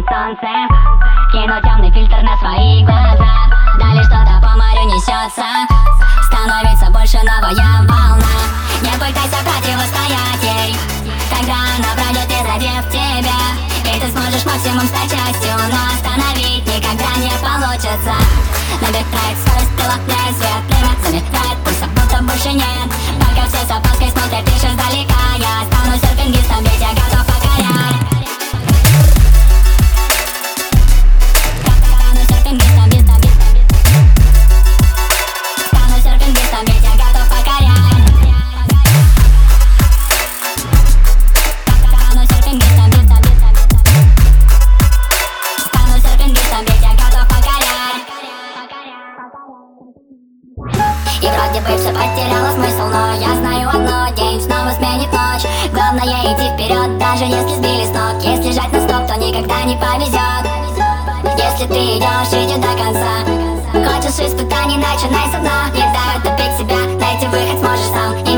солнце. Кину темный фильтр на свои глаза. Вдали что-то по морю несется. Становится больше новая волна. Не пытайся противостоять ей, когда она пройдет, не задев тебя. И ты сможешь максимум стать частью, но остановить никогда не получится. Набирает скорость, преломляет свет, время замедляет, пульса будто больше нет. Пока все с опаской смотрят лишь издалека, я стану серфингистом, ведь я готов покорять. Стану серфингистом, стану серфингистом, ведь я готов покорять. Стану серфингистом, стану серфингистом, ведь я готов покорять. И вроде бы все потеряло смысл, но я знаю одно: день снова сменит ночь. Главное идти вперед, даже если сбили с ног. Если жать на стоп, то никогда не повезет. Если ты идешь, иди до конца. Хочешь испытаний, начинай со дна. Не дай утопить себя, найти выход сможешь сам.